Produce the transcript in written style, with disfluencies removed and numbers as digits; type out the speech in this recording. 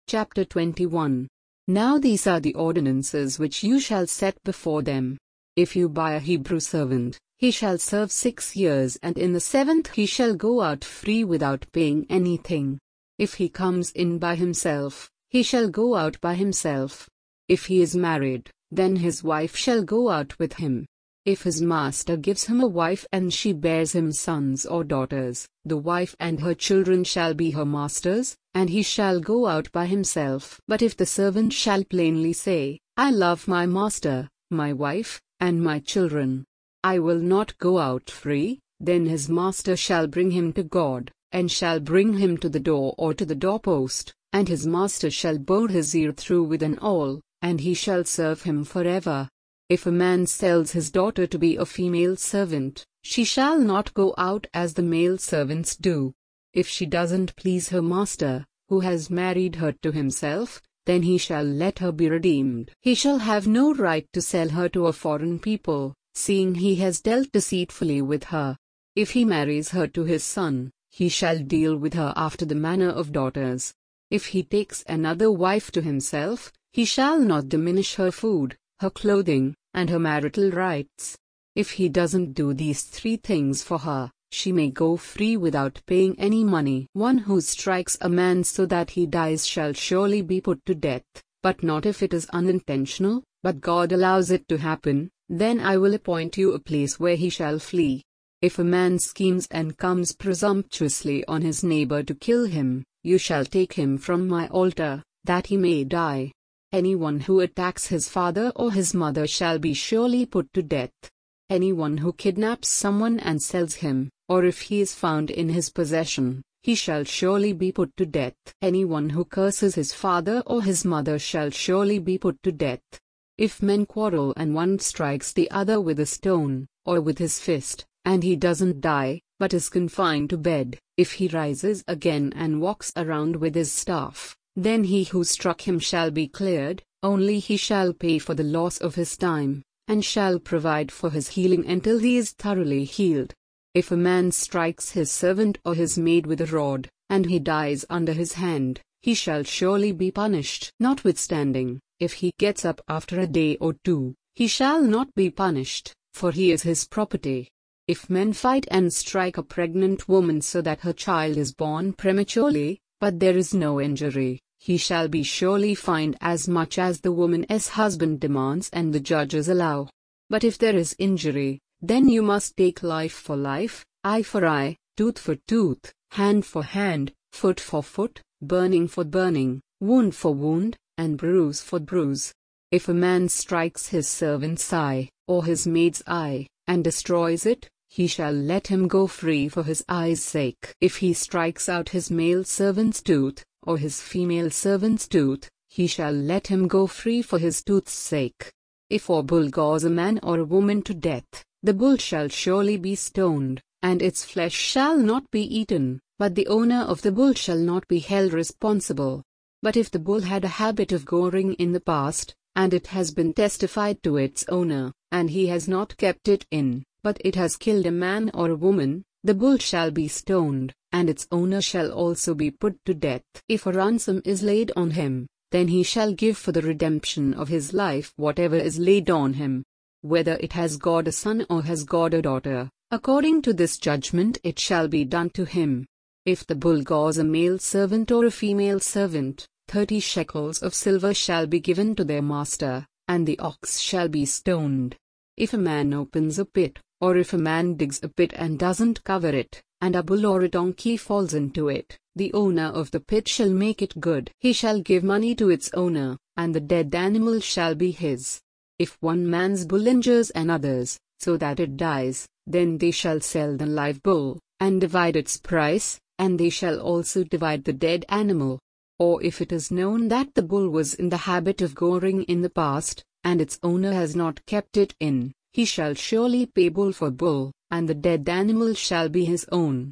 Chapter 21. Now these are the ordinances which you shall set before them. If you buy a Hebrew servant, he shall serve 6 years, and in the 7th he shall go out free without paying anything. If he comes in by himself, he shall go out by himself. If he is married, then his wife shall go out with him. If his master gives him a wife and she bears him sons or daughters, the wife and her children shall be her master's, and he shall go out by himself. But if the servant shall plainly say, I love my master, my wife, and my children, I will not go out free, then his master shall bring him to God, and shall bring him to the door or to the doorpost, and his master shall bore his ear through with an awl, and he shall serve him forever. If a man sells his daughter to be a female servant, she shall not go out as the male servants do. If she doesn't please her master, who has married her to himself, then he shall let her be redeemed. He shall have no right to sell her to a foreign people, seeing he has dealt deceitfully with her. If he marries her to his son, he shall deal with her after the manner of daughters. If he takes another wife to himself, he shall not diminish her food, her clothing, and her marital rights. If he doesn't do these 3 things for her, she may go free without paying any money. One who strikes a man so that he dies shall surely be put to death, but not if it is unintentional, but God allows it to happen, then I will appoint you a place where he shall flee. If a man schemes and comes presumptuously on his neighbor to kill him, you shall take him from my altar, that he may die. Anyone who attacks his father or his mother shall be surely put to death. Anyone who kidnaps someone and sells him, or if he is found in his possession, he shall surely be put to death. Anyone who curses his father or his mother shall surely be put to death. If men quarrel and one strikes the other with a stone, or with his fist, and he doesn't die, but is confined to bed, if he rises again and walks around with his staff, then he who struck him shall be cleared, only he shall pay for the loss of his time, and shall provide for his healing until he is thoroughly healed. If a man strikes his servant or his maid with a rod, and he dies under his hand, he shall surely be punished. Notwithstanding, if he gets up after a day or 2, he shall not be punished, for he is his property. If men fight and strike a pregnant woman so that her child is born prematurely, but there is no injury, he shall be surely fined as much as the woman's husband demands and the judges allow. But if there is injury, then you must take life for life, eye for eye, tooth for tooth, hand for hand, foot for foot, burning for burning, wound for wound, and bruise for bruise. If a man strikes his servant's eye, or his maid's eye, and destroys it, he shall let him go free for his eye's sake. If he strikes out his male servant's tooth, or his female servant's tooth, he shall let him go free for his tooth's sake. If a bull gores a man or a woman to death, the bull shall surely be stoned, and its flesh shall not be eaten, but the owner of the bull shall not be held responsible. But if the bull had a habit of goring in the past, and it has been testified to its owner, and he has not kept it in, but it has killed a man or a woman, the bull shall be stoned, and its owner shall also be put to death. If a ransom is laid on him, then he shall give for the redemption of his life whatever is laid on him. Whether it has got a son or has got a daughter, according to this judgment it shall be done to him. If the bull gores a male servant or a female servant, 30 shekels of silver shall be given to their master, and the ox shall be stoned. If a man opens a pit, or if a man digs a pit and doesn't cover it, and a bull or a donkey falls into it, the owner of the pit shall make it good. He shall give money to its owner, and the dead animal shall be his. If one man's bull injures another's, so that it dies, then they shall sell the live bull, and divide its price, and they shall also divide the dead animal. Or if it is known that the bull was in the habit of goring in the past, and its owner has not kept it in, he shall surely pay bull for bull, and the dead animal shall be his own.